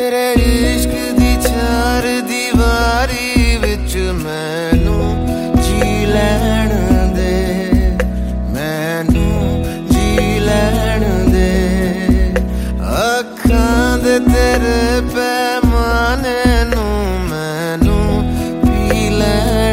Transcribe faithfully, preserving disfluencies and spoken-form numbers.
तेरे इश्क दी चार दीवारी विच मैनू जी लैण दे, मैनू जी लैण दे। अखां दे तेरे पैमाने नू मैनू पी लैण